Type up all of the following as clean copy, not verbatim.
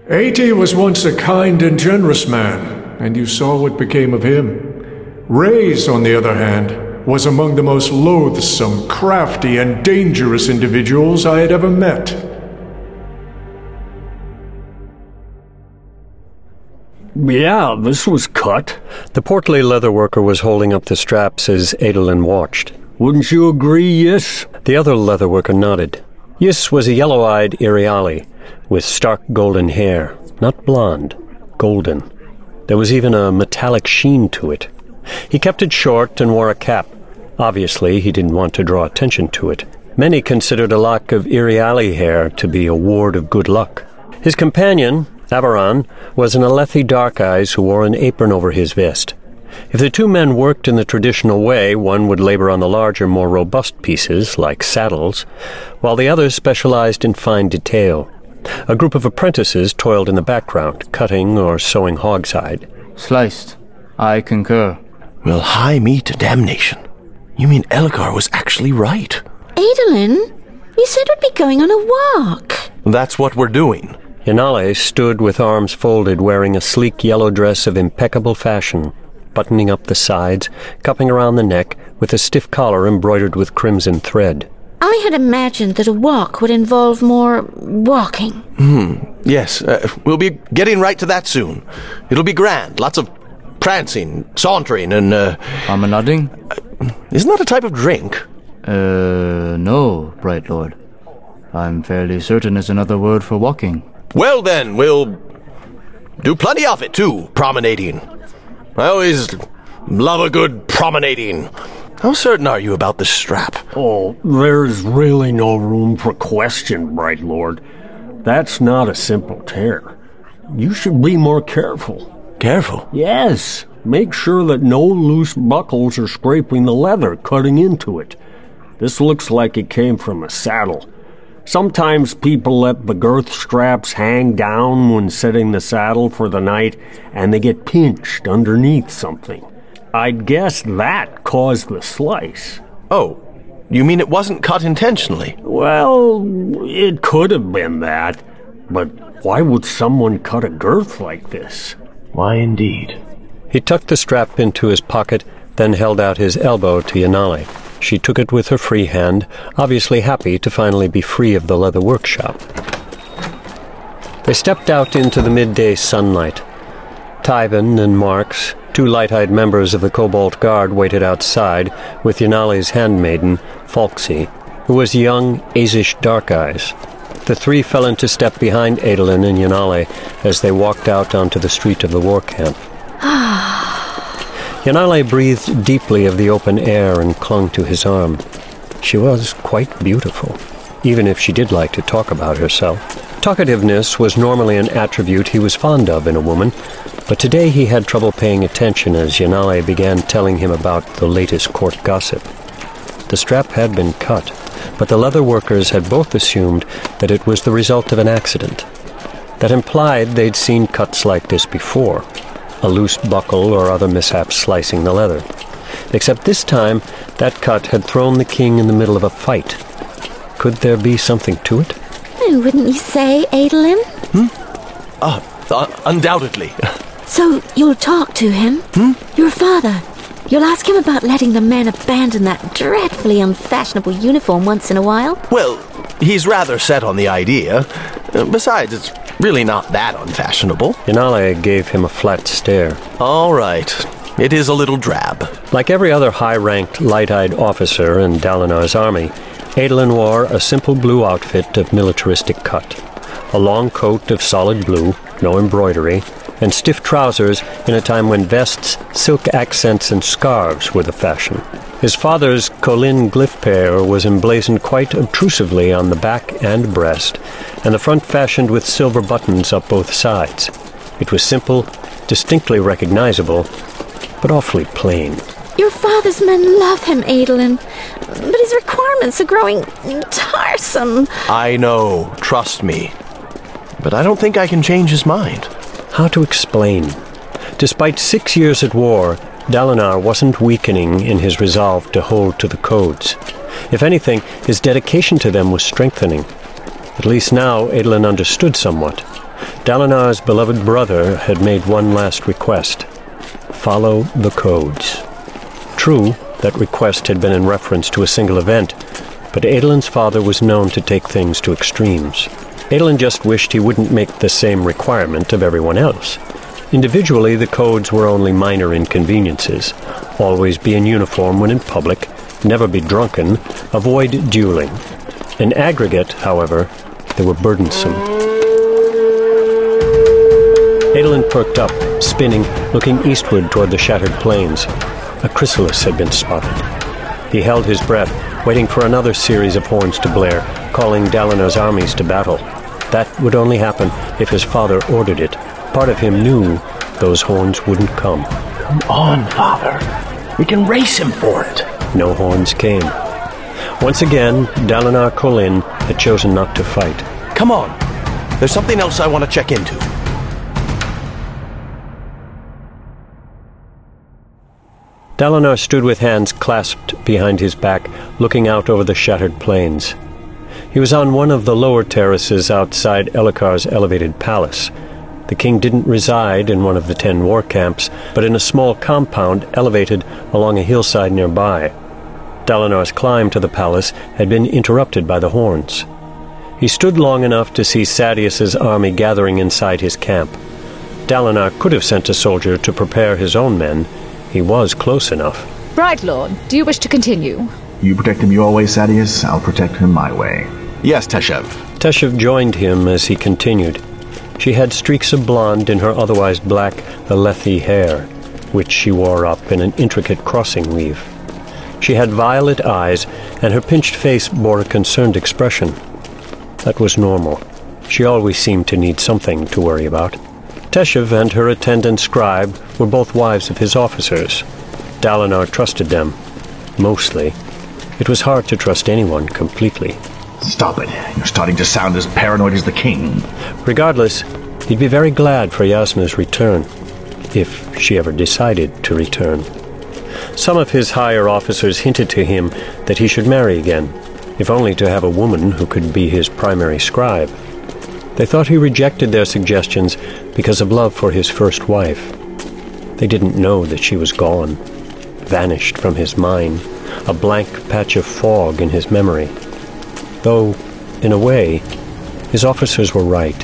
Ati was once a kind and generous man, and you saw what became of him. Reyes, on the other hand, was among the most loathsome, crafty, and dangerous individuals I had ever met. Yeah, this was cut. The portly leatherworker was holding up the straps as Adolin watched. Wouldn't you agree, Yiss? The other leatherworker nodded. Yiss was a yellow-eyed Iriali, with stark golden hair, not blonde, golden. There was even a metallic sheen to it. He kept it short and wore a cap. Obviously, he didn't want to draw attention to it. Many considered a lock of Iriali hair to be a ward of good luck. His companion, Avaran, was an Alethi Dark-Eyes who wore an apron over his vest. If the two men worked in the traditional way, one would labor on the larger, more robust pieces, like saddles, while the other specialized in fine detail. A group of apprentices toiled in the background, cutting or sewing hogside. Sliced. I concur. Well, hie me to damnation. You mean Elgar was actually right? Adolin, you said we'd be going on a walk. That's what we're doing. Yanale stood with arms folded, wearing a sleek yellow dress of impeccable fashion, buttoning up the sides, cupping around the neck, with a stiff collar embroidered with crimson thread. I had imagined that a walk would involve more walking. Yes, we'll be getting right to that soon. It'll be grand. Lots of prancing, sauntering, and, Promenading? Isn't that a type of drink? No, Bright Lord. I'm fairly certain it's another word for walking. Well then, we'll do plenty of it, too, promenading. I always love a good promenading. How certain are you about this strap? Oh, there's really no room for question, Bright Lord. That's not a simple tear. You should be more careful. Careful? Yes. Make sure that no loose buckles are scraping the leather cutting into it. This looks like it came from a saddle. Sometimes people let the girth straps hang down when setting the saddle for the night, and they get pinched underneath something. I'd guess that caused the slice. Oh, you mean it wasn't cut intentionally? Well, it could have been that, but why would someone cut a girth like this? Why, indeed. He tucked the strap into his pocket, then held out his elbow to Yanale. She took it with her free hand, obviously happy to finally be free of the leather workshop. They stepped out into the midday sunlight. Tyven and Marks, two light-eyed members of the Cobalt Guard, waited outside with Yanale's handmaiden, Falksy, who was young, Azish Dark-Eyes. The three fell into step behind Adolin and Yanale as they walked out onto the street of the war camp. Yanale breathed deeply of the open air and clung to his arm. She was quite beautiful, even if she did like to talk about herself. Talkativeness was normally an attribute he was fond of in a woman, but today he had trouble paying attention as Yanale began telling him about the latest court gossip. The strap had been cut, but the leather workers had both assumed that it was the result of an accident. That implied they'd seen cuts like this before, a loose buckle or other mishap slicing the leather. Except this time, that cut had thrown the king in the middle of a fight. Could there be something to it? Wouldn't you say, Adolin? Undoubtedly. So you'll talk to him? Your father. You'll ask him about letting the men abandon that dreadfully unfashionable uniform once in a while? Well, he's rather set on the idea. Besides, it's really not that unfashionable. Yanale gave him a flat stare. All right. It is a little drab. Like every other high-ranked, light-eyed officer in Dalinar's army, Adolin wore a simple blue outfit of militaristic cut. A long coat of solid blue, no embroidery, and stiff trousers in a time when vests, silk accents, and scarves were the fashion. His father's Colin glyph pair was emblazoned quite obtrusively on the back and breast, and the front fashioned with silver buttons up both sides. It was simple, distinctly recognizable, but awfully plain. Your father's men love him, Adolin, but his requirements are growing tiresome. I know, trust me. But I don't think I can change his mind. How to explain? Despite 6 years at war, Dalinar wasn't weakening in his resolve to hold to the codes. If anything, his dedication to them was strengthening. At least now, Adolin understood somewhat. Dalinar's beloved brother had made one last request. Follow the codes. True, that request had been in reference to a single event, but Adolin's father was known to take things to extremes. Adolin just wished he wouldn't make the same requirement of everyone else. Individually, the codes were only minor inconveniences. Always be in uniform when in public, never be drunken, avoid dueling. In aggregate, however, they were burdensome. Adolin perked up, spinning, looking eastward toward the shattered plains. A chrysalis had been spotted. He held his breath, waiting for another series of horns to blare, calling Dalinar's armies to battle. That would only happen if his father ordered it. Part of him knew those horns wouldn't come. Come on, Father. We can race him for it. No horns came. Once again, Dalinar Kholin had chosen not to fight. Come on. There's something else I want to check into. Dalinar stood with hands clasped behind his back, looking out over the shattered plains. He was on one of the lower terraces outside Elhokar's elevated palace. The king didn't reside in one of the 10 war camps, but in a small compound elevated along a hillside nearby. Dalinar's climb to the palace had been interrupted by the horns. He stood long enough to see Sadeas's army gathering inside his camp. Dalinar could have sent a soldier to prepare his own men. He was close enough. Bright Lord, do you wish to continue? You protect him your way, Sadeas. I'll protect him my way. Yes, Teshav. Teshav joined him as he continued. She had streaks of blonde in her otherwise black Alethi hair, which she wore up in an intricate crossing weave. She had violet eyes, and her pinched face bore a concerned expression. That was normal. She always seemed to need something to worry about. Teshav and her attendant scribe were both wives of his officers. Dalinar trusted them. Mostly. It was hard to trust anyone completely. Stop it. You're starting to sound as paranoid as the king. Regardless, he'd be very glad for Yasna's return, if she ever decided to return. Some of his higher officers hinted to him that he should marry again, if only to have a woman who could be his primary scribe. They thought he rejected their suggestions because of love for his first wife. They didn't know that she was gone, vanished from his mind, a blank patch of fog in his memory. Though, in a way, his officers were right.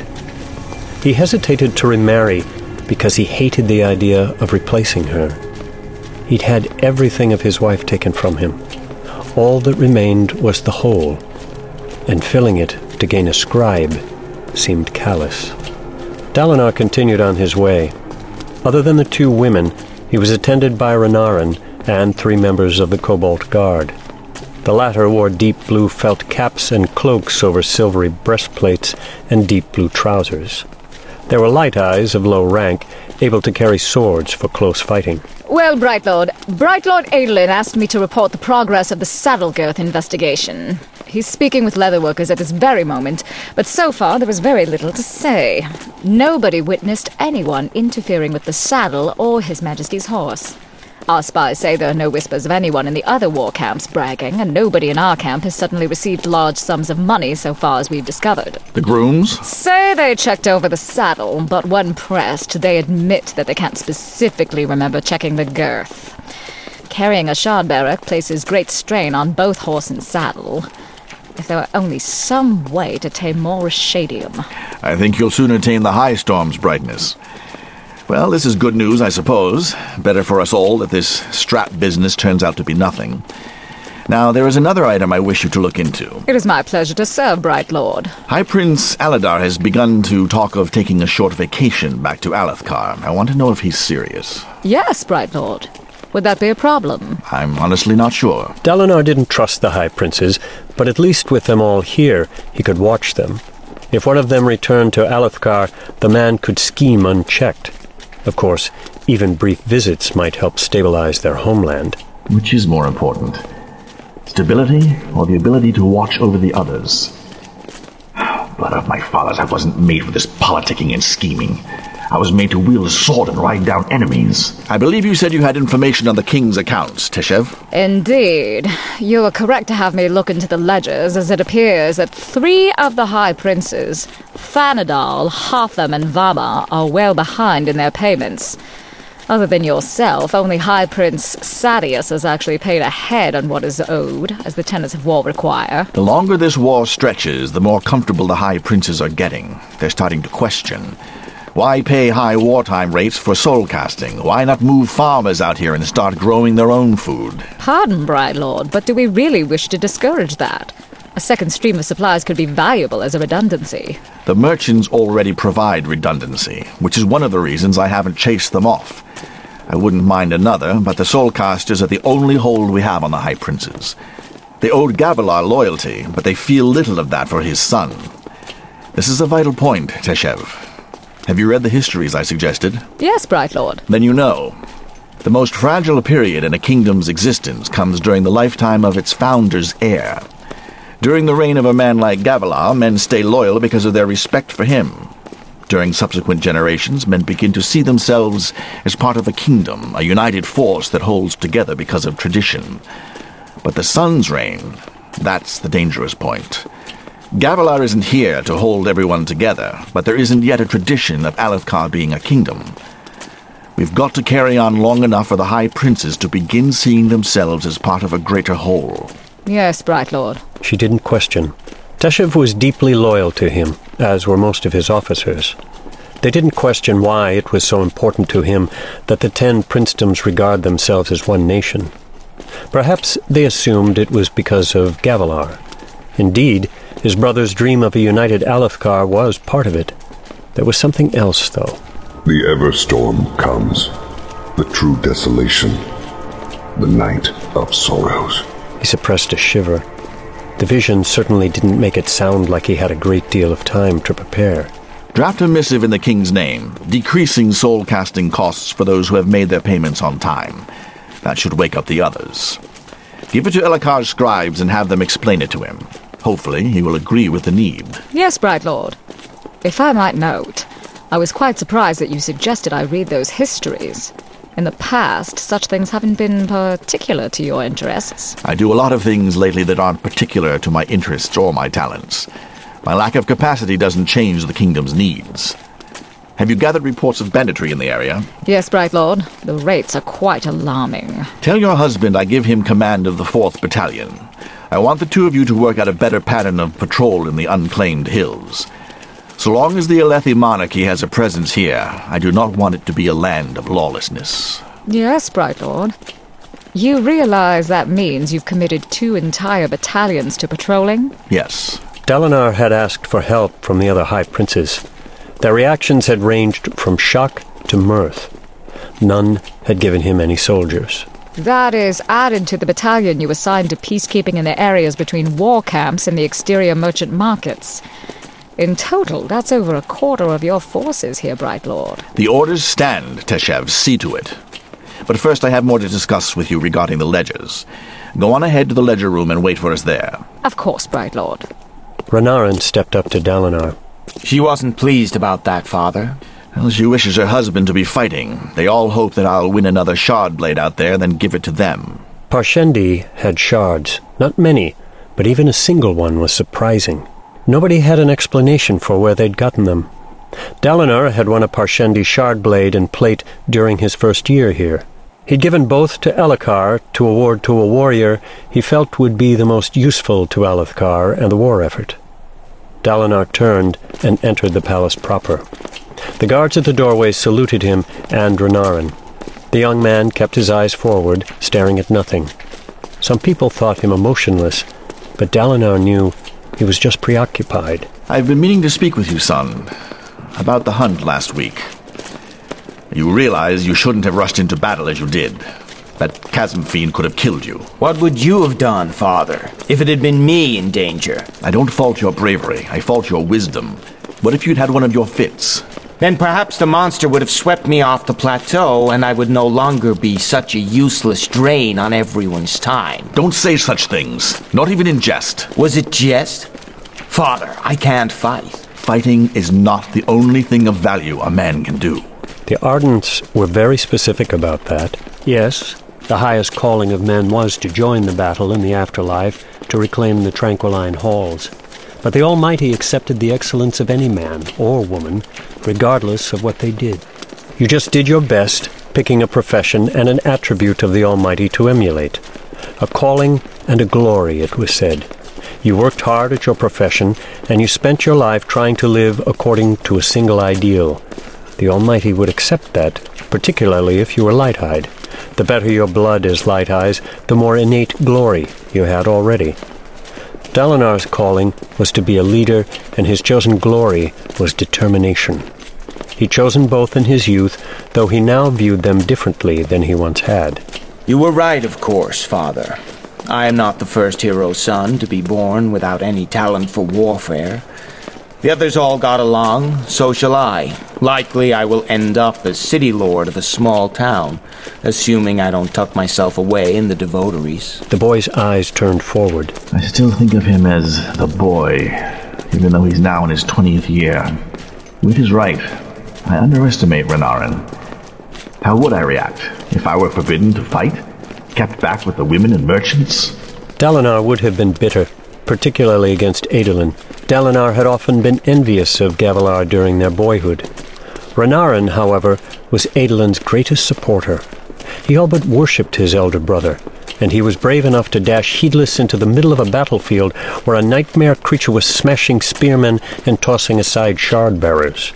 He hesitated to remarry because he hated the idea of replacing her. He'd had everything of his wife taken from him. All that remained was the hole, and filling it to gain a scribe seemed callous. Dalinar continued on his way. Other than the 2 women, he was attended by Renarin and 3 members of the Cobalt Guard. The latter wore deep blue felt caps and cloaks over silvery breastplates and deep blue trousers. There were light eyes of low rank, able to carry swords for close fighting. Well, Bright Lord Adolin asked me to report the progress of the Saddlegirth investigation. He's speaking with leatherworkers at this very moment, but so far there is very little to say. Nobody witnessed anyone interfering with the saddle or His Majesty's horse. Our spies say there are no whispers of anyone in the other war camps bragging, and nobody in our camp has suddenly received large sums of money so far as we've discovered. The grooms? Say they checked over the saddle, but when pressed, they admit that they can't specifically remember checking the girth. Carrying a shardbearer places great strain on both horse and saddle. If there were only some way to tame more Rashadium. I think you'll soon attain the High Storm's brightness. Well, this is good news, I suppose. Better for us all that this strap business turns out to be nothing. Now, there is another item I wish you to look into. It is my pleasure to serve, Bright Lord. High Prince Aladar has begun to talk of taking a short vacation back to Alethkar. I want to know if he's serious. Yes, Bright Lord. Would that be a problem? I'm honestly not sure. Dalinar didn't trust the High Princes, but at least with them all here, he could watch them. If one of them returned to Alethkar, the man could scheme unchecked. Of course, even brief visits might help stabilize their homeland. Which is more important? Stability or the ability to watch over the others? Blood of my fathers, I wasn't made for this politicking and scheming. I was made to wield a sword and ride down enemies. I believe you said you had information on the king's accounts, Teshev. Indeed. You are correct to have me look into the ledgers, as it appears that 3 of the High Princes, Fanadal, Hotham, and Vama, are well behind in their payments. Other than yourself, only High Prince Sadius has actually paid ahead on what is owed, as the tenets of war require. The longer this war stretches, the more comfortable the High Princes are getting. They're starting to question. Why pay high wartime rates for soul casting? Why not move farmers out here and start growing their own food? Pardon, Bright Lord, but do we really wish to discourage that? A second stream of supplies could be valuable as a redundancy. The merchants already provide redundancy, which is one of the reasons I haven't chased them off. I wouldn't mind another, but the soulcasters are the only hold we have on the High Princes. They owed Gavilar loyalty, but they feel little of that for his son. This is a vital point, Teshev. Have you read the histories I suggested? Yes, Bright Lord. Then you know. The most fragile period in a kingdom's existence comes during the lifetime of its founder's heir. During the reign of a man like Gavilar, men stay loyal because of their respect for him. During subsequent generations, men begin to see themselves as part of a kingdom, a united force that holds together because of tradition. But the son's reign, that's the dangerous point. Gavilar isn't here to hold everyone together, but there isn't yet a tradition of Alethkar being a kingdom. We've got to carry on long enough for the High Princes to begin seeing themselves as part of a greater whole. Yes, Bright Lord. She didn't question. Teshev was deeply loyal to him, as were most of his officers. They didn't question why it was so important to him that the 10 princedoms regard themselves as one nation. Perhaps they assumed it was because of Gavilar. Indeed, his brother's dream of a united Alethkar was part of it. There was something else, though. The Everstorm comes. The true desolation. The night of sorrows. He suppressed a shiver. The vision certainly didn't make it sound like he had a great deal of time to prepare. Draft a missive in the king's name, decreasing soul-casting costs for those who have made their payments on time. That should wake up the others. Give it to Elhakar's scribes and have them explain it to him. Hopefully he will agree with the need. Yes, Bright Lord. If I might note, I was quite surprised that you suggested I read those histories. In the past, such things haven't been particular to your interests. I do a lot of things lately that aren't particular to my interests or my talents. My lack of capacity doesn't change the kingdom's needs. Have you gathered reports of banditry in the area? Yes, Bright Lord. The rates are quite alarming. Tell your husband I give him command of the 4th Battalion. I want the 2 of you to work out a better pattern of patrol in the unclaimed hills. So long as the Alethi monarchy has a presence here, I do not want it to be a land of lawlessness. Yes, Bright Lord. You realize that means you've committed 2 entire battalions to patrolling? Yes. Dalinar had asked for help from the other High Princes. Their reactions had ranged from shock to mirth. None had given him any soldiers. That is added to the battalion you assigned to peacekeeping in the areas between war camps and the exterior merchant markets. In total, that's over a quarter of your forces here, Bright Lord. The orders stand, Teshev. See to it. But first I have more to discuss with you regarding the ledgers. Go on ahead to the ledger room and wait for us there. Of course, Bright Lord. Renarin stepped up to Dalinar. She wasn't pleased about that, Father. Well, she wishes her husband to be fighting. They all hope that I'll win another shard blade out there, then give it to them. Parshendi had shards. Not many, but even a single one was surprising. Nobody had an explanation for where they'd gotten them. Dalinar had won a Parshendi shard blade and plate during his first year here. He'd given both to Elhakar to award to a warrior he felt would be the most useful to Alethkar and the war effort. Dalinar turned and entered the palace proper. The guards at the doorway saluted him and Renarin. The young man kept his eyes forward, staring at nothing. Some people thought him emotionless, but Dalinar knew he was just preoccupied. I've been meaning to speak with you, son, about the hunt last week. You realize you shouldn't have rushed into battle as you did. That chasm fiend could have killed you. What would you have done, Father, if it had been me in danger? I don't fault your bravery. I fault your wisdom. What if you'd had one of your fits? Then perhaps the monster would have swept me off the plateau, and I would no longer be such a useless drain on everyone's time. Don't say such things, not even in jest. Was it jest? Father, I can't fight. fighting is not the only thing of value a man can do. The Ardents were very specific about that. Yes, the highest calling of men was to join the battle in the afterlife, to reclaim the Tranquiline halls. But the Almighty accepted the excellence of any man or woman, regardless of what they did. You just did your best, picking a profession and an attribute of the Almighty to emulate. A calling and a glory, it was said. You worked hard at your profession, and you spent your life trying to live according to a single ideal. The Almighty would accept that, particularly if you were light-eyed. The better your blood is light-eyes, the more innate glory you had already. Dalinar's calling was to be a leader, and his chosen glory was determination. He'd chosen both in his youth, though he now viewed them differently than he once had. You were right, of course, Father. I am not the first hero's son to be born without any talent for warfare. The others all got along, so shall I. Likely I will end up as city lord of a small town, assuming I don't tuck myself away in the devoteries. The boy's eyes turned forward. I still think of him as the boy, even though he's now in his 20th year. Wheat is right. I underestimate Renarin. How would I react if I were forbidden to fight? Kept back with the women and merchants? Dalinar would have been bitter, particularly against Adolin. Dalinar had often been envious of Gavilar during their boyhood. Renarin, however, was Adolin's greatest supporter. He all but worshipped his elder brother, and he was brave enough to dash heedless into the middle of a battlefield where a nightmare creature was smashing spearmen and tossing aside shard-bearers.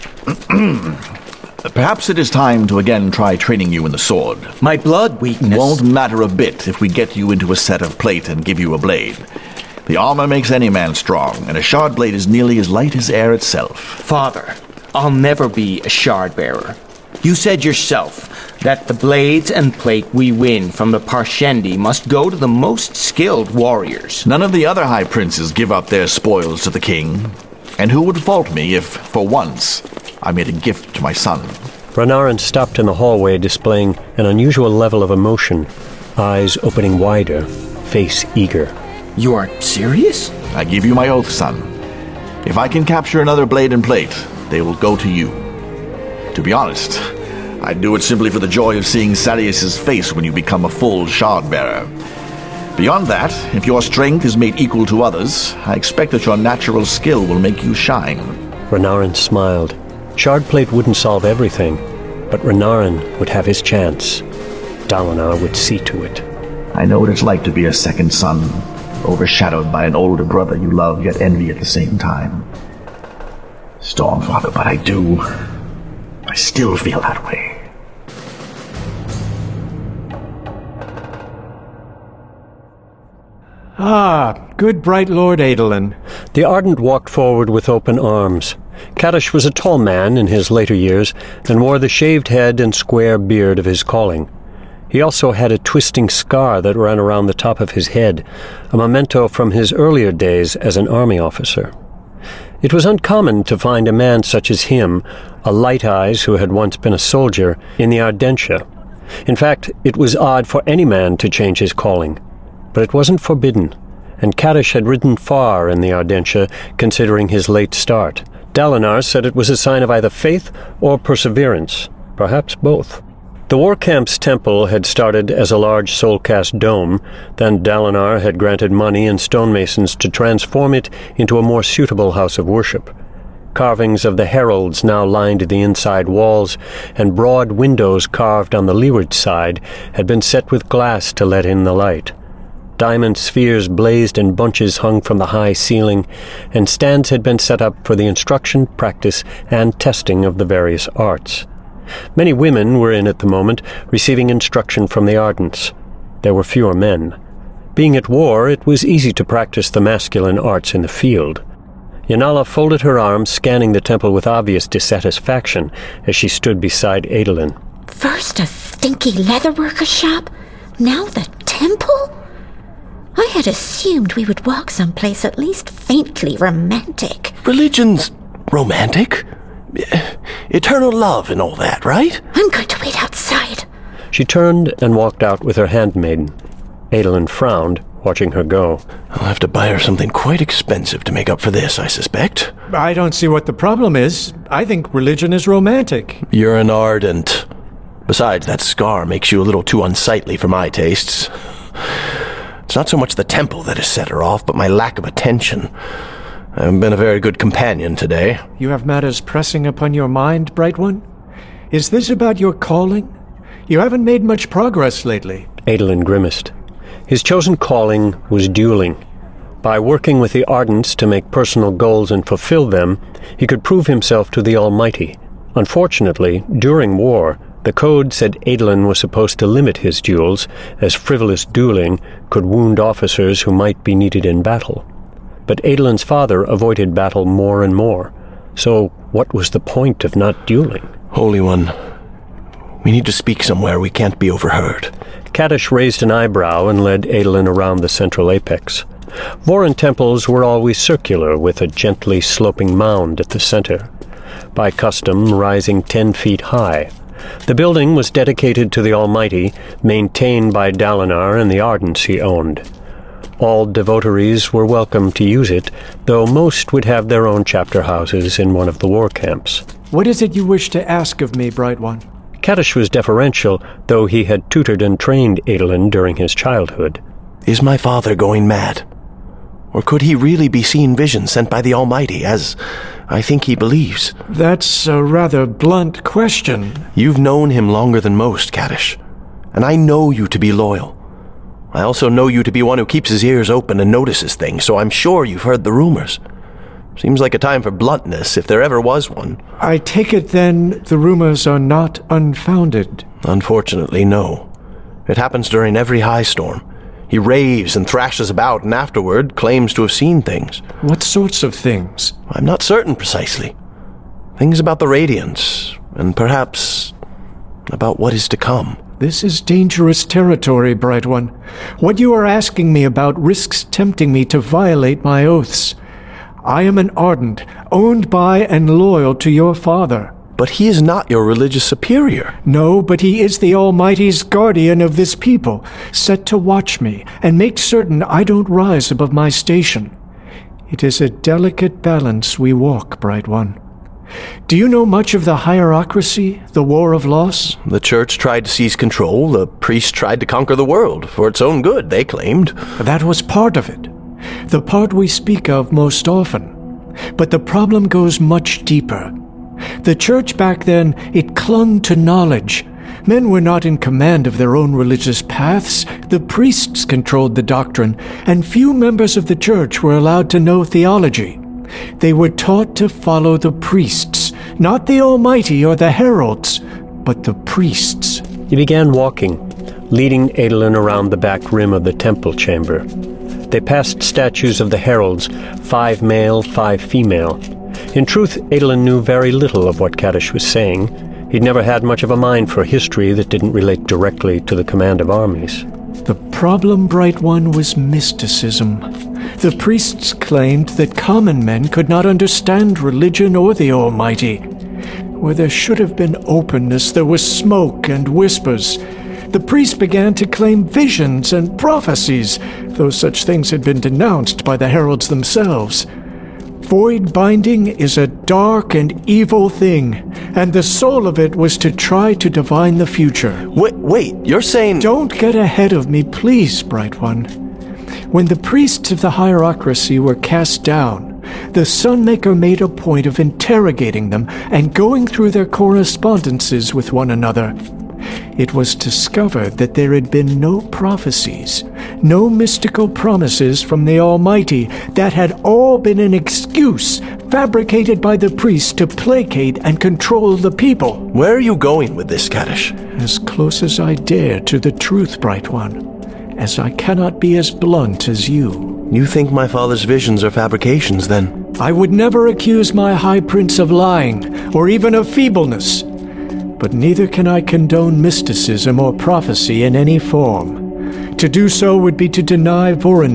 Perhaps it is time to again try training you in the sword. My blood weakness won't matter a bit if we get you into a set of plate and give you a blade. The armor makes any man strong, and a shard blade is nearly as light as air itself. Father, I'll never be a shard-bearer. You said yourself that the blades and plate we win from the Parshendi must go to the most skilled warriors. None of the other high princes give up their spoils to the king. And who would fault me if, for once, I made a gift to my son? Renarin stopped in the hallway, displaying an unusual level of emotion, eyes opening wider, face eager. You are serious? I give you my oath, son. If I can capture another blade and plate, they will go to you. To be honest, I'd do it simply for the joy of seeing Sarius's face when you become a full shard-bearer. Beyond that, if your strength is made equal to others, I expect that your natural skill will make you shine. Renarin smiled. Shardplate wouldn't solve everything, but Renarin would have his chance. Dalinar would see to it. I know what it's like to be a second son, overshadowed by an older brother you love yet envy at the same time. Stormfather, but I do. I still feel that way. Ah, good bright Lord Adolin. The Ardent walked forward with open arms. Kadish was a tall man in his later years, and wore the shaved head and square beard of his calling. He also had a twisting scar that ran around the top of his head, a memento from his earlier days as an army officer. It was uncommon to find a man such as him, a light-eyes who had once been a soldier, in the Ardentia. In fact, it was odd for any man to change his calling. But it wasn't forbidden, and Kadish had ridden far in the Ardentia, considering his late start. Dalinar said it was a sign of either faith or perseverance, perhaps both. The Warcamp's temple had started as a large soul-cast dome, then Dalinar had granted money and stonemasons to transform it into a more suitable house of worship. Carvings of the heralds now lined the inside walls, and broad windows carved on the leeward side had been set with glass to let in the light. Diamond spheres blazed in bunches hung from the high ceiling, and stands had been set up for the instruction, practice, and testing of the various arts. Many women were in at the moment, receiving instruction from the Ardents. There were fewer men. Being at war, it was easy to practice the masculine arts in the field. Yanala folded her arms, scanning the temple with obvious dissatisfaction as she stood beside Adolin. First a stinky leatherworker shop, now the temple? I had assumed we would walk someplace at least faintly romantic. Religion's romantic? Eternal love and all that, right? I'm going to wait outside. She turned and walked out with her handmaiden. Adolin frowned, watching her go. I'll have to buy her something quite expensive to make up for this, I suspect. I don't see what the problem is. I think religion is romantic. You're an ardent. Besides, that scar makes you a little too unsightly for my tastes. It's not so much the temple that has set her off, but my lack of attention. I haven't been a very good companion today. You have matters pressing upon your mind, Bright One? Is this about your calling? You haven't made much progress lately. Adolin grimaced. His chosen calling was dueling. By working with the Ardents to make personal goals and fulfill them, he could prove himself to the Almighty. Unfortunately, during war, the code said Adolin was supposed to limit his duels, as frivolous dueling could wound officers who might be needed in battle. But Adolin's father avoided battle more and more. So what was the point of not dueling? Holy One, we need to speak somewhere we can't be overheard. Kadish raised an eyebrow and led Adolin around the central apex. Vorin temples were always circular, with a gently sloping mound at the center, by custom rising 10 feet high. The building was dedicated to the Almighty, maintained by Dalinar and the Ardents he owned. All devotaries were welcome to use it, though most would have their own chapter houses in one of the war camps. What is it you wish to ask of me, Bright One? Kadish was deferential, though he had tutored and trained Adolin during his childhood. Is my father going mad? Or could he really be seeing visions sent by the Almighty, as I think he believes? That's a rather blunt question. You've known him longer than most, Kadish, and I know you to be loyal. I also know you to be one who keeps his ears open and notices things, so I'm sure you've heard the rumors. Seems like a time for bluntness, if there ever was one. I take it, then, the rumors are not unfounded? Unfortunately, no. It happens during every high storm. He raves and thrashes about, and afterward claims to have seen things. What sorts of things? I'm not certain precisely. Things about the Radiance, and perhaps about what is to come. This is dangerous territory, Bright One. What you are asking me about risks tempting me to violate my oaths. I am an Ardent, owned by and loyal to your father. But he is not your religious superior. No, but he is the Almighty's guardian of this people, set to watch me and make certain I don't rise above my station. It is a delicate balance we walk, Bright One. Do you know much of the hierocracy, the War of Loss? The Church tried to seize control. The priests tried to conquer the world, for its own good, they claimed. That was part of it. The part we speak of most often. But the problem goes much deeper. The Church back then, it clung to knowledge. Men were not in command of their own religious paths. The priests controlled the doctrine, and few members of the Church were allowed to know theology. They were taught to follow the priests, not the Almighty or the heralds, but the priests. He began walking, leading Adolin around the back rim of the temple chamber. They passed statues of the heralds, 5 male, 5 female. In truth, Adolin knew very little of what Kadish was saying. He'd never had much of a mind for history that didn't relate directly to the command of armies. The problem, Bright One, was mysticism. The priests claimed that common men could not understand religion or the Almighty. Where there should have been openness, there was smoke and whispers. The priests began to claim visions and prophecies, though such things had been denounced by the heralds themselves. Void binding is a dark and evil thing, and the soul of it was to try to divine the future. Wait, you're saying... Don't get ahead of me, please, Bright One. When the priests of the hierocracy were cast down, the Sunmaker made a point of interrogating them and going through their correspondences with one another. It was discovered that there had been no prophecies, no mystical promises from the Almighty, that had all been an excuse fabricated by the priests to placate and control the people. Where are you going with this, Kadish? As close as I dare to the truth, Bright One, as I cannot be as blunt as you. You think my father's visions are fabrications, then? I would never accuse my High Prince of lying, or even of feebleness. But neither can I condone mysticism or prophecy in any form. To do so would be to deny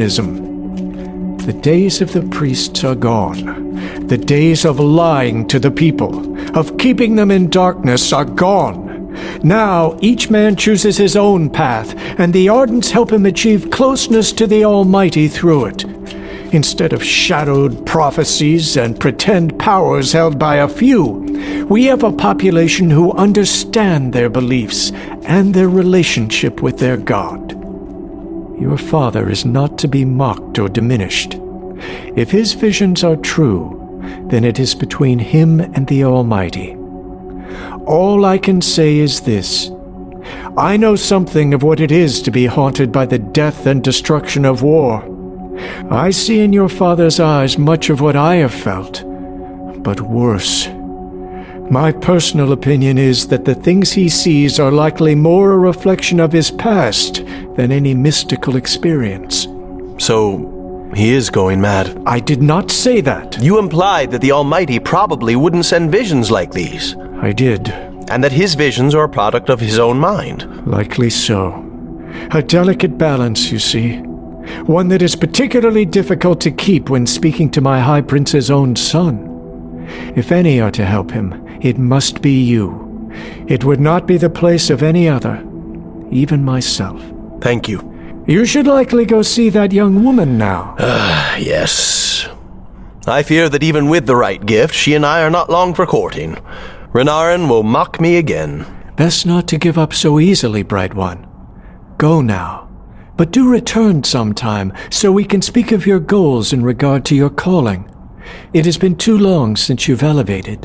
Vorinism. The days of the priests are gone. The days of lying to the people, of keeping them in darkness, are gone. Now each man chooses his own path, and the Ardents help him achieve closeness to the Almighty through it. Instead of shadowed prophecies and pretend powers held by a few, we have a population who understand their beliefs and their relationship with their God. Your father is not to be mocked or diminished. If his visions are true, then it is between him and the Almighty. All I can say is this. I know something of what it is to be haunted by the death and destruction of war. I see in your father's eyes much of what I have felt, but worse. My personal opinion is that the things he sees are likely more a reflection of his past than any mystical experience. So, he is going mad. I did not say that. You implied that the Almighty probably wouldn't send visions like these. I did. And that his visions are a product of his own mind. Likely so. A delicate balance, you see. One that is particularly difficult to keep when speaking to my High Prince's own son. If any are to help him, it must be you. It would not be the place of any other, even myself. Thank you. You should likely go see that young woman now. Yes. I fear that even with the right gift, she and I are not long for courting. Renarin will mock me again. Best not to give up so easily, Bright One. Go now. But do return sometime, so we can speak of your goals in regard to your calling. It has been too long since you've elevated.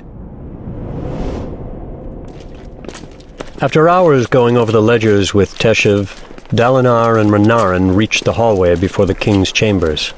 After hours going over the ledgers with Teshav, Dalinar and Renarin reached the hallway before the king's chambers.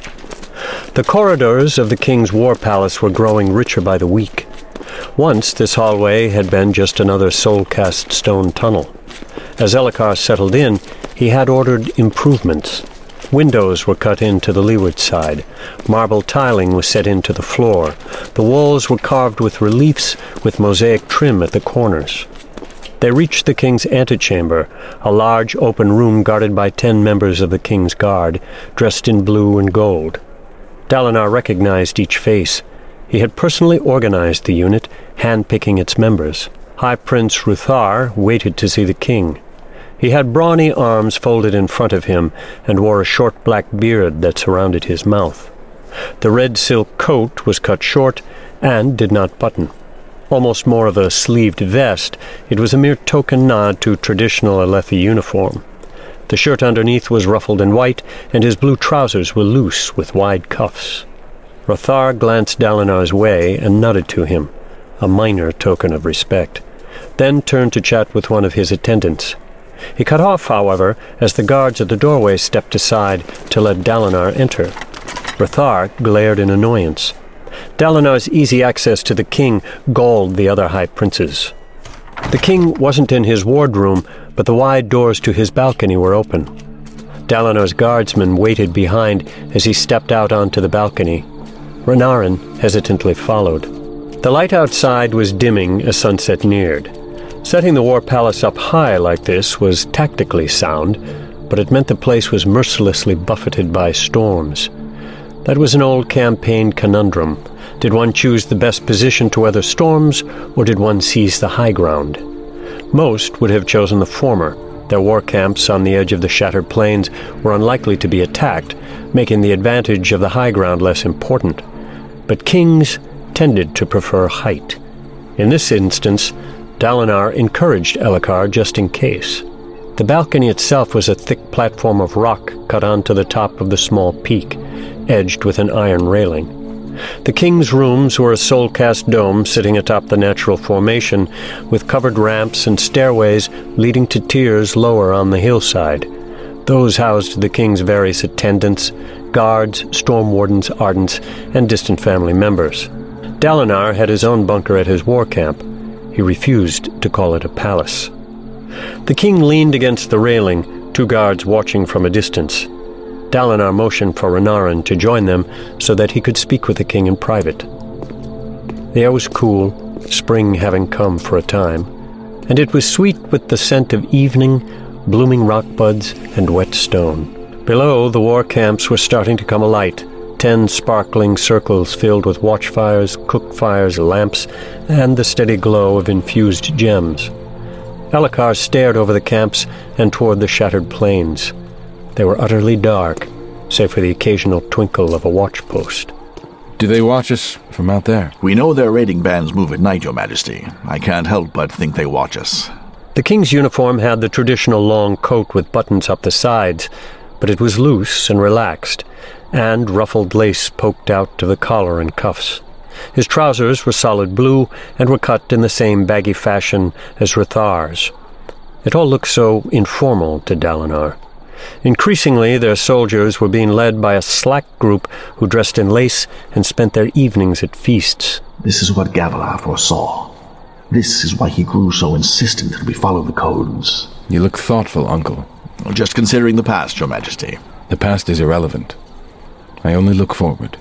The corridors of the king's war palace were growing richer by the week. Once this hallway had been just another soul-cast stone tunnel. As Elhokar settled in, he had ordered improvements. Windows were cut into the leeward side. Marble tiling was set into the floor. The walls were carved with reliefs with mosaic trim at the corners. They reached the king's antechamber, a large open room guarded by 10 members of the king's guard, dressed in blue and gold. Dalinar recognized each face. He had personally organized the unit, hand-picking its members. High Prince Ruthar waited to see the king. He had brawny arms folded in front of him and wore a short black beard that surrounded his mouth. The red silk coat was cut short and did not button. Almost more of a sleeved vest, it was a mere token nod to traditional Alethi uniform. The shirt underneath was ruffled in white, and his blue trousers were loose with wide cuffs. Ruthar glanced Dalinar's way and nodded to him, a minor token of respect, then turned to chat with one of his attendants. He cut off, however, as the guards at the doorway stepped aside to let Dalinar enter. Ruthar glared in annoyance. Dalinar's easy access to the king galled the other high princes. The king wasn't in his wardroom, but the wide doors to his balcony were open. Dalinar's guardsmen waited behind as he stepped out onto the balcony. Renarin hesitantly followed. The light outside was dimming as sunset neared. Setting the war palace up high like this was tactically sound, but it meant the place was mercilessly buffeted by storms. That was an old campaign conundrum. Did one choose the best position to weather storms, or did one seize the high ground? Most would have chosen the former. Their war camps on the edge of the shattered plains were unlikely to be attacked, making the advantage of the high ground less important. But kings tended to prefer height. In this instance, Dalinar encouraged Elhokar just in case. The balcony itself was a thick platform of rock cut onto the top of the small peak, edged with an iron railing. The king's rooms were a soul-cast dome sitting atop the natural formation, with covered ramps and stairways leading to tiers lower on the hillside. Those housed the king's various attendants, guards, storm wardens, ardents, and distant family members. Dalinar had his own bunker at his war camp. He refused to call it a palace. The king leaned against the railing, 2 guards watching from a distance. Dalinar motioned for Renarin to join them so that he could speak with the king in private. The air was cool, spring having come for a time, and it was sweet with the scent of evening, blooming rock buds, and wet stone. Below, the war camps were starting to come alight, 10 sparkling circles filled with watchfires, cook fires, lamps, and the steady glow of infused gems. Elhokar stared over the camps and toward the shattered plains. They were utterly dark, save for the occasional twinkle of a watch-post. Do they watch us from out there? We know their raiding bands move at night, Your Majesty. I can't help but think they watch us. The king's uniform had the traditional long coat with buttons up the sides, but it was loose and relaxed, and ruffled lace poked out of the collar and cuffs. His trousers were solid blue and were cut in the same baggy fashion as Rathar's. It all looked so informal to Dalinar. Increasingly, their soldiers were being led by a slack group who dressed in lace and spent their evenings at feasts. This is what Gavilar foresaw. This is why he grew so insistent that we follow the codes. You look thoughtful, Uncle. Well, just considering the past, Your Majesty. The past is irrelevant. I only look forward.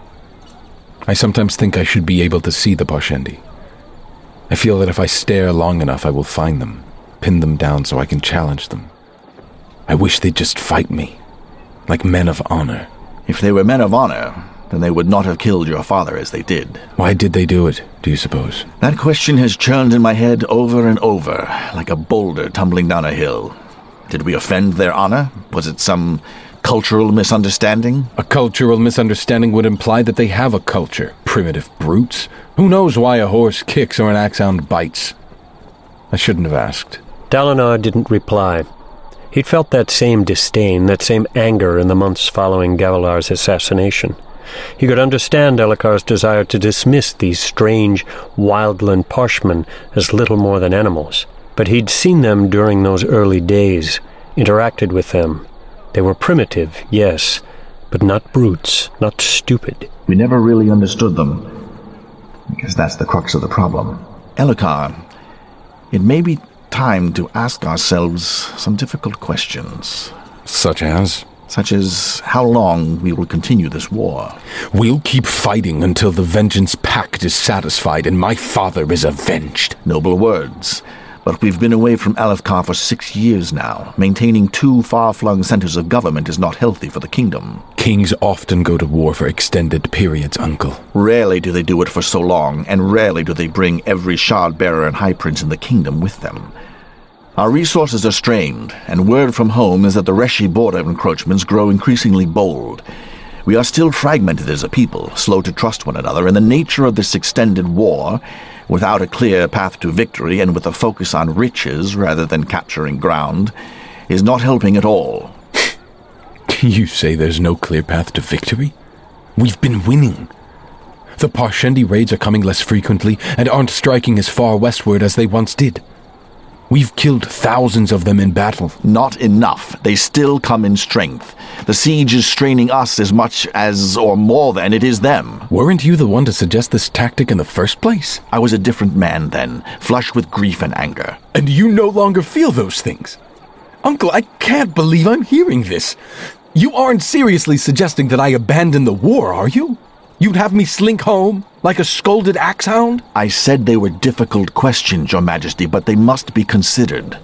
I sometimes think I should be able to see the Parshendi. I feel that if I stare long enough, I will find them, pin them down so I can challenge them. I wish they'd just fight me, like men of honor. If they were men of honor, then they would not have killed your father as they did. Why did they do it, do you suppose? That question has churned in my head over and over, like a boulder tumbling down a hill. Did we offend their honor? Was it some cultural misunderstanding? A cultural misunderstanding would imply that they have a culture. Primitive brutes. Who knows why a horse kicks or an axehound bites? I shouldn't have asked. Dalinar didn't reply. He'd felt that same disdain, that same anger in the months following Gavilar's assassination. He could understand Elhokar's desire to dismiss these strange, wildland Parshmen as little more than animals. But he'd seen them during those early days, interacted with them. They were primitive, yes, but not brutes, not stupid. We never really understood them, because that's the crux of the problem. Elhokar, it may be time to ask ourselves some difficult questions. Such as? Such as how long we will continue this war. We'll keep fighting until the Vengeance Pact is satisfied and my father is avenged. Noble words. But we've been away from Alethkar for 6 years now. Maintaining 2 far-flung centers of government is not healthy for the kingdom. Kings often go to war for extended periods, Uncle. Rarely do they do it for so long, and rarely do they bring every shard-bearer and high prince in the kingdom with them. Our resources are strained, and word from home is that the Reshi border encroachments grow increasingly bold. We are still fragmented as a people, slow to trust one another, and the nature of this extended war, without a clear path to victory and with a focus on riches rather than capturing ground, is not helping at all. You say there's no clear path to victory? We've been winning. The Parshendi raids are coming less frequently and aren't striking as far westward as they once did. We've killed thousands of them in battle. Not enough. They still come in strength. The siege is straining us as much as, or more than, it is them. Weren't you the one to suggest this tactic in the first place? I was a different man then, flushed with grief and anger. And you no longer feel those things? Uncle, I can't believe I'm hearing this. You aren't seriously suggesting that I abandon the war, are you? You'd have me slink home, like a scolded axehound? I said they were difficult questions, Your Majesty, but they must be considered.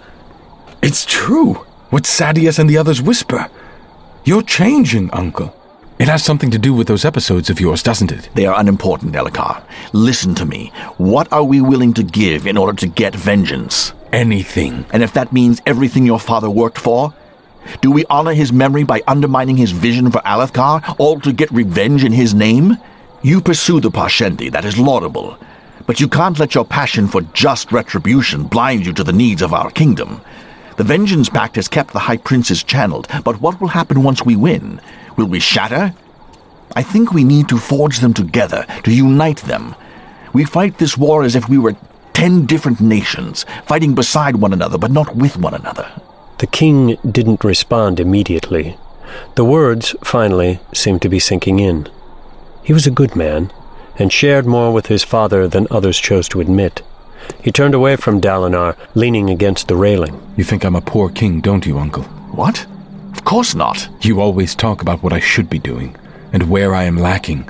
It's true, what Sadeas and the others whisper. You're changing, Uncle. It has something to do with those episodes of yours, doesn't it? They are unimportant, Elhokar. Listen to me. What are we willing to give in order to get vengeance? Anything. And if that means everything your father worked for? Do we honor his memory by undermining his vision for Alethkar, all to get revenge in his name? You pursue the Parshendi, that is laudable. But you can't let your passion for just retribution blind you to the needs of our kingdom. The Vengeance Pact has kept the High Princes channeled, but what will happen once we win? Will we shatter? I think we need to forge them together, to unite them. We fight this war as if we were 10 different nations, fighting beside one another, but not with one another. The king didn't respond immediately. The words, finally, seemed to be sinking in. He was a good man, and shared more with his father than others chose to admit. He turned away from Dalinar, leaning against the railing. You think I'm a poor king, don't you, Uncle? What? Of course not. You always talk about what I should be doing, and where I am lacking.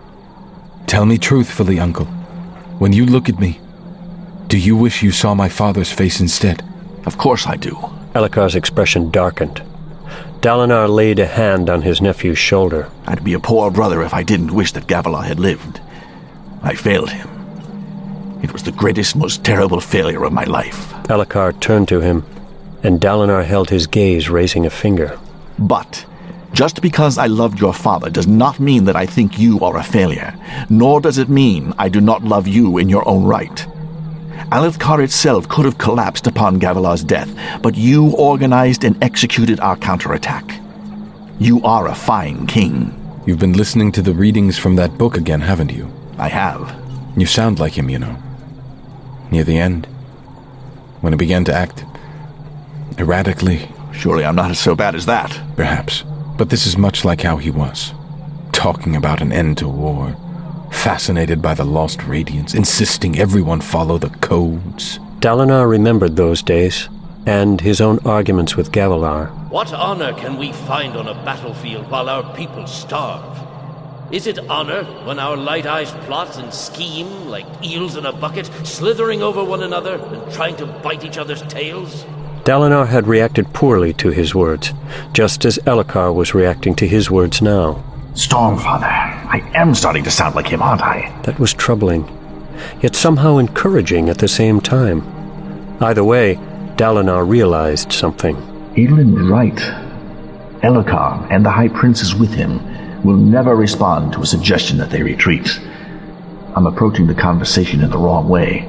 Tell me truthfully, Uncle. When you look at me, do you wish you saw my father's face instead? Of course I do. Elhokar's expression darkened. Dalinar laid a hand on his nephew's shoulder. I'd be a poor brother if I didn't wish that Gavilar had lived. I failed him. It was the greatest, most terrible failure of my life. Elhokar turned to him, and Dalinar held his gaze, raising a finger. But just because I loved your father does not mean that I think you are a failure, nor does it mean I do not love you in your own right. Alethkar itself could have collapsed upon Gavilar's death, but you organized and executed our counterattack. You are a fine king. You've been listening to the readings from that book again, haven't you? I have. You sound like him, you know. Near the end, when he began to act erratically. Surely I'm not so bad as that. Perhaps. But this is much like how he was. Talking about an end to war. Fascinated by the lost radiance. Insisting everyone follow the codes. Dalinar remembered those days, and his own arguments with Gavilar. What honor can we find on a battlefield while our people starve? Is it honor when our light eyes plot and scheme like eels in a bucket, slithering over one another and trying to bite each other's tails? Dalinar had reacted poorly to his words, just as Elhokar was reacting to his words now. Stormfather, I am starting to sound like him, aren't I? That was troubling, yet somehow encouraging at the same time. Either way, Dalinar realized something. Adolin is right. Elhokar and the High Princes with him will never respond to a suggestion that they retreat. I'm approaching the conversation in the wrong way.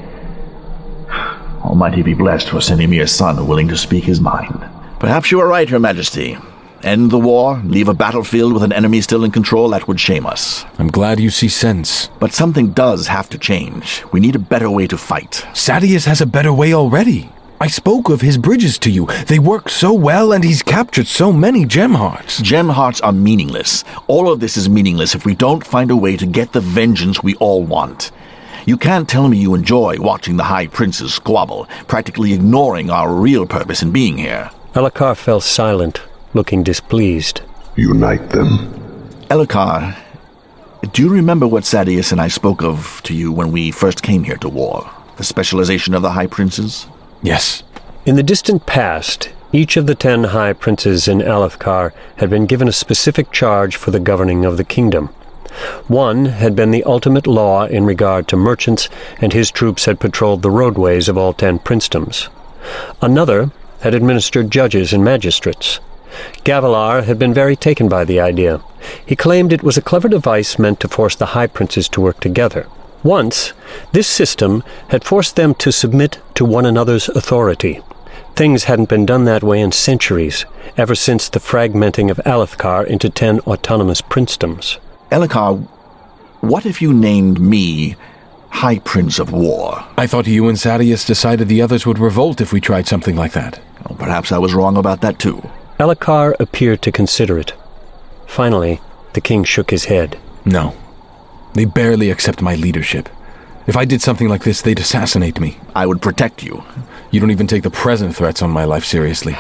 Almighty be blessed for sending me a son willing to speak his mind. Perhaps you are right, Your Majesty. End the war, leave a battlefield with an enemy still in control, that would shame us. I'm glad you see sense. But something does have to change. We need a better way to fight. Sadeas has a better way already. I spoke of his bridges to you. They work so well, and he's captured so many gem hearts. Gem hearts are meaningless. All of this is meaningless if we don't find a way to get the vengeance we all want. You can't tell me you enjoy watching the High Princes squabble, practically ignoring our real purpose in being here. Elhokar fell silent, looking displeased. Unite them. Elhokar, do you remember what Sadeas and I spoke of to you when we first came here to war? The specialization of the High Princes? Yes. In the distant past, each of the 10 High Princes in Alethkar had been given a specific charge for the governing of the kingdom. One had been the ultimate law in regard to merchants, and his troops had patrolled the roadways of all 10 princedoms. Another had administered judges and magistrates. Gavilar had been very taken by the idea. He claimed it was a clever device meant to force the High Princes to work together. Once, this system had forced them to submit to one another's authority. Things hadn't been done that way in centuries, ever since the fragmenting of Alethkar into 10 autonomous princedoms. Elhokar, what if you named me High Prince of War? I thought you and Sadeas decided the others would revolt if we tried something like that. Well, perhaps I was wrong about that too. Elhokar appeared to consider it. Finally, the king shook his head. No. They barely accept my leadership. If I did something like this, they'd assassinate me. I would protect you. You don't even take the present threats on my life seriously.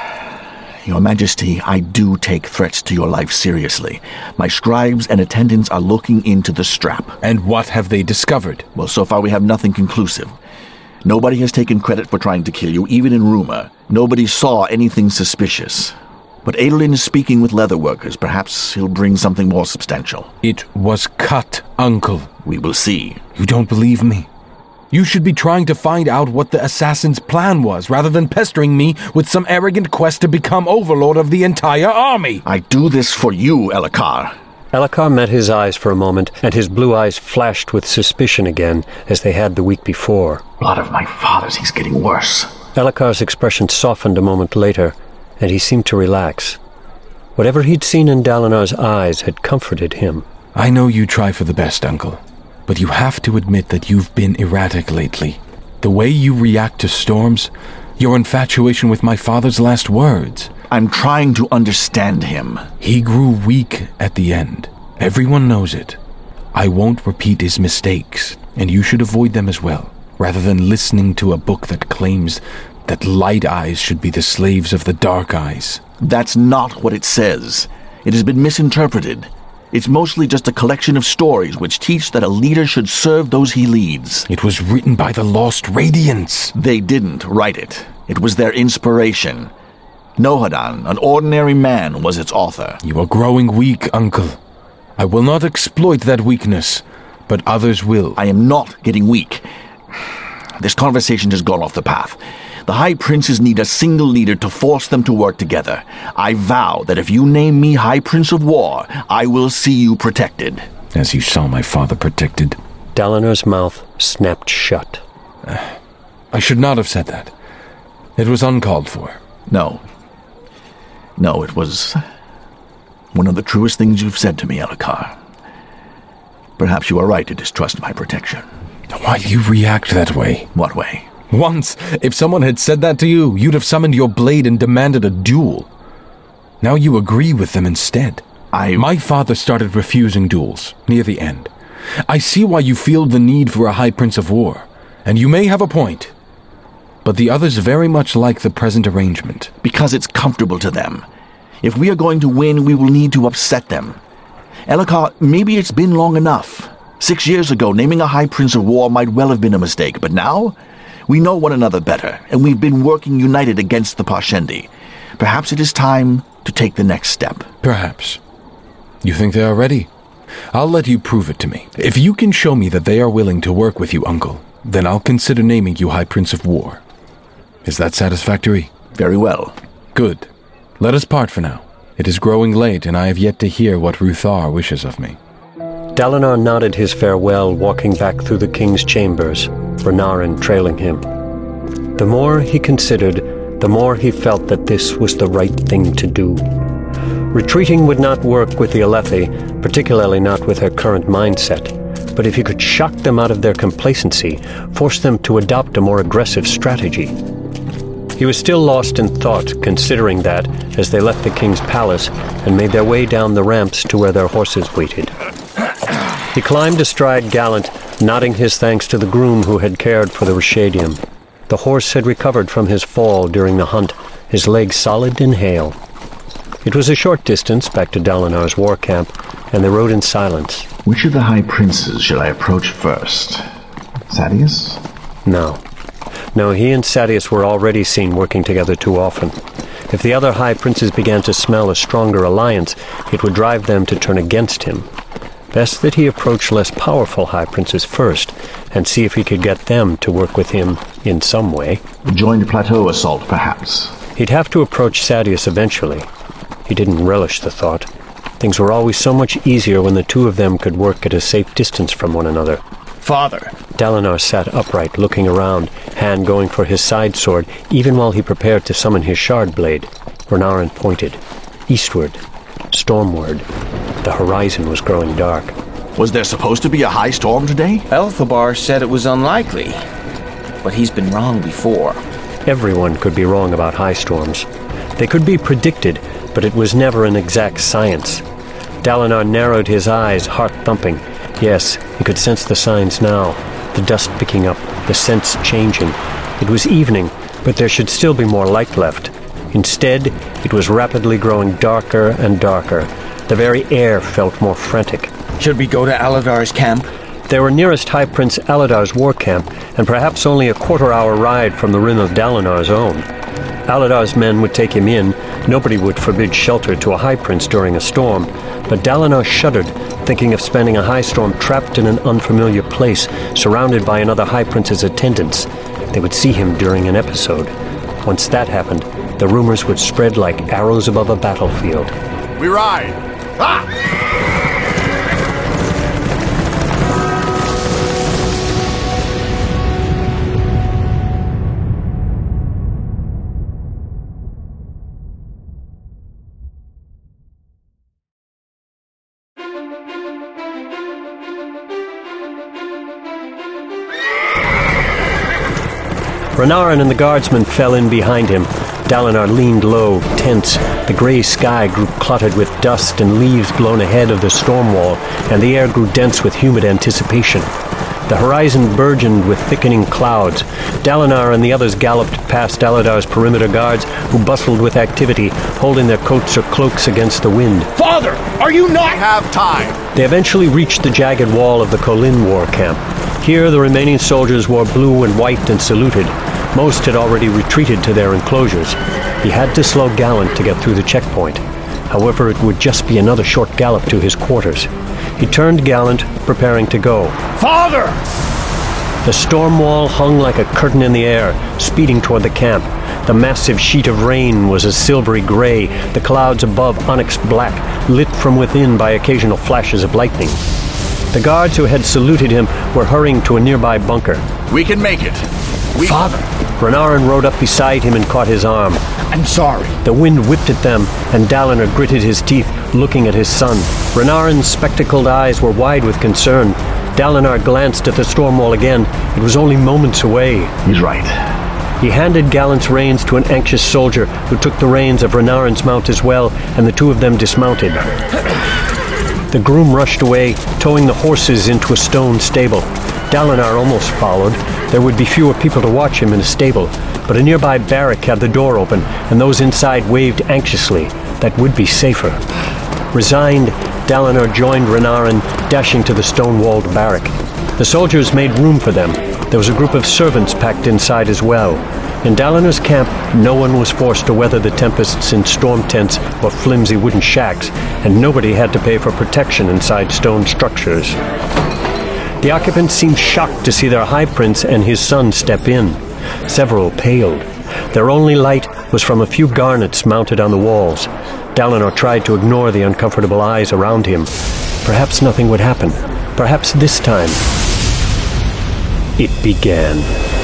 Your Majesty, I do take threats to your life seriously. My scribes and attendants are looking into the strap. And what have they discovered? Well, so far we have nothing conclusive. Nobody has taken credit for trying to kill you, even in rumor. Nobody saw anything suspicious. But Adolin is speaking with leatherworkers. Perhaps he'll bring something more substantial. It was cut, Uncle. We will see. You don't believe me? You should be trying to find out what the assassin's plan was, rather than pestering me with some arrogant quest to become overlord of the entire army. I do this for you, Elhokar. Elhokar met his eyes for a moment, and his blue eyes flashed with suspicion again, as they had the week before. Blood of my fathers, he's getting worse. Elhokar's expression softened a moment later, and he seemed to relax. Whatever he'd seen in Dalinar's eyes had comforted him. I know you try for the best, Uncle. But you have to admit that you've been erratic lately. The way you react to storms, your infatuation with my father's last words. I'm trying to understand him. He grew weak at the end. Everyone knows it. I won't repeat his mistakes, and you should avoid them as well, rather than listening to a book that claims that light eyes should be the slaves of the dark eyes. That's not what it says. It has been misinterpreted. It's mostly just a collection of stories which teach that a leader should serve those he leads. It was written by the Lost Radiance. They didn't write it. It was their inspiration. Nohadon, an ordinary man, was its author. You are growing weak, Uncle. I will not exploit that weakness, but others will. I am not getting weak. This conversation has gone off the path. The High Princes need a single leader to force them to work together. I vow that if you name me High Prince of War, I will see you protected. As you saw my father protected. Dalinar's mouth snapped shut. I should not have said that. It was uncalled for. No, it was one of the truest things you've said to me, Elhokar. Perhaps you are right to distrust my protection. Why do you react that way? What way? Once, if someone had said that to you, you'd have summoned your blade and demanded a duel. Now you agree with them instead. My father started refusing duels near the end. I see why you feel the need for a High Prince of War, and you may have a point. But the others very much like the present arrangement. Because it's comfortable to them. If we are going to win, we will need to upset them. Elhokar, maybe it's been long enough. 6 years ago, naming a High Prince of War might well have been a mistake, but now we know one another better, and we've been working united against the Parshendi. Perhaps it is time to take the next step. Perhaps. You think they are ready? I'll let you prove it to me. If you can show me that they are willing to work with you, Uncle, then I'll consider naming you High Prince of War. Is that satisfactory? Very well. Good. Let us part for now. It is growing late, and I have yet to hear what Ruthar wishes of me. Dalinar nodded his farewell, walking back through the king's chambers, Renarin trailing him. The more he considered, the more he felt that this was the right thing to do. Retreating would not work with the Alethi, particularly not with their current mindset. But if he could shock them out of their complacency, force them to adopt a more aggressive strategy. He was still lost in thought, considering that, as they left the king's palace and made their way down the ramps to where their horses waited. He climbed astride Gallant, nodding his thanks to the groom who had cared for the Rashadium. The horse had recovered from his fall during the hunt, his legs solid and hale. It was a short distance back to Dalinar's war camp, and they rode in silence. Which of the High Princes should I approach first? Sadeas? No, he and Sadeas were already seen working together too often. If the other High Princes began to smell a stronger alliance, it would drive them to turn against him. Best that he approach less powerful High Princes first, and see if he could get them to work with him in some way. A joint plateau assault, perhaps. He'd have to approach Sadeas eventually. He didn't relish the thought. Things were always so much easier when the two of them could work at a safe distance from one another. Father! Dalinar sat upright, looking around, hand going for his side sword, even while he prepared to summon his shard blade. Renarin pointed. Eastward. Stormward. The horizon was growing dark. Was there supposed to be a high storm today? Elthabar said it was unlikely, but he's been wrong before. Everyone could be wrong about high storms. They could be predicted, but it was never an exact science. Dalinar narrowed his eyes, heart thumping. Yes, he could sense the signs now. The dust picking up, the scents changing. It was evening, but there should still be more light left. Instead, it was rapidly growing darker and darker. The very air felt more frantic. Should we go to Aladar's camp? They were nearest High Prince Aladar's war camp, and perhaps only a quarter-hour ride from the rim of Dalinar's own. Aladar's men would take him in. Nobody would forbid shelter to a High Prince during a storm, but Dalinar shuddered, thinking of spending a high storm trapped in an unfamiliar place, surrounded by another High Prince's attendants. They would see him during an episode. Once that happened, the rumors would spread like arrows above a battlefield. We ride! Ah! Renarin and the guardsmen fell in behind him. Dalinar leaned low, tense. The gray sky grew clotted with dust and leaves blown ahead of the storm wall, and the air grew dense with humid anticipation. The horizon burgeoned with thickening clouds. Dalinar and the others galloped past Aladar's perimeter guards, who bustled with activity, holding their coats or cloaks against the wind. Father, are you not... I have time! They eventually reached the jagged wall of the Kholin war camp. Here the remaining soldiers wore blue and white and saluted. Most had already retreated to their enclosures. He had to slow Gallant to get through the checkpoint. However, it would just be another short gallop to his quarters. He turned Gallant, preparing to go. Father! The storm wall hung like a curtain in the air, speeding toward the camp. The massive sheet of rain was a silvery gray, the clouds above onyx black, lit from within by occasional flashes of lightning. The guards who had saluted him were hurrying to a nearby bunker. We can make it. Father! Renarin rode up beside him and caught his arm. I'm sorry. The wind whipped at them, and Dalinar gritted his teeth, looking at his son. Renarin's spectacled eyes were wide with concern. Dalinar glanced at the storm wall again. It was only moments away. He's right. He handed Gallant's reins to an anxious soldier, who took the reins of Renarin's mount as well, and the two of them dismounted. The groom rushed away, towing the horses into a stone stable. Dalinar almost followed. There would be fewer people to watch him in a stable, but a nearby barrack had the door open, and those inside waved anxiously. That would be safer. Resigned, Dalinar joined Renarin, dashing to the stone-walled barrack. The soldiers made room for them. There was a group of servants packed inside as well. In Dalinar's camp, no one was forced to weather the tempests in storm tents or flimsy wooden shacks, and nobody had to pay for protection inside stone structures. The occupants seemed shocked to see their High Prince and his son step in. Several paled. Their only light was from a few garnets mounted on the walls. Dalinar tried to ignore the uncomfortable eyes around him. Perhaps nothing would happen. Perhaps this time. It began.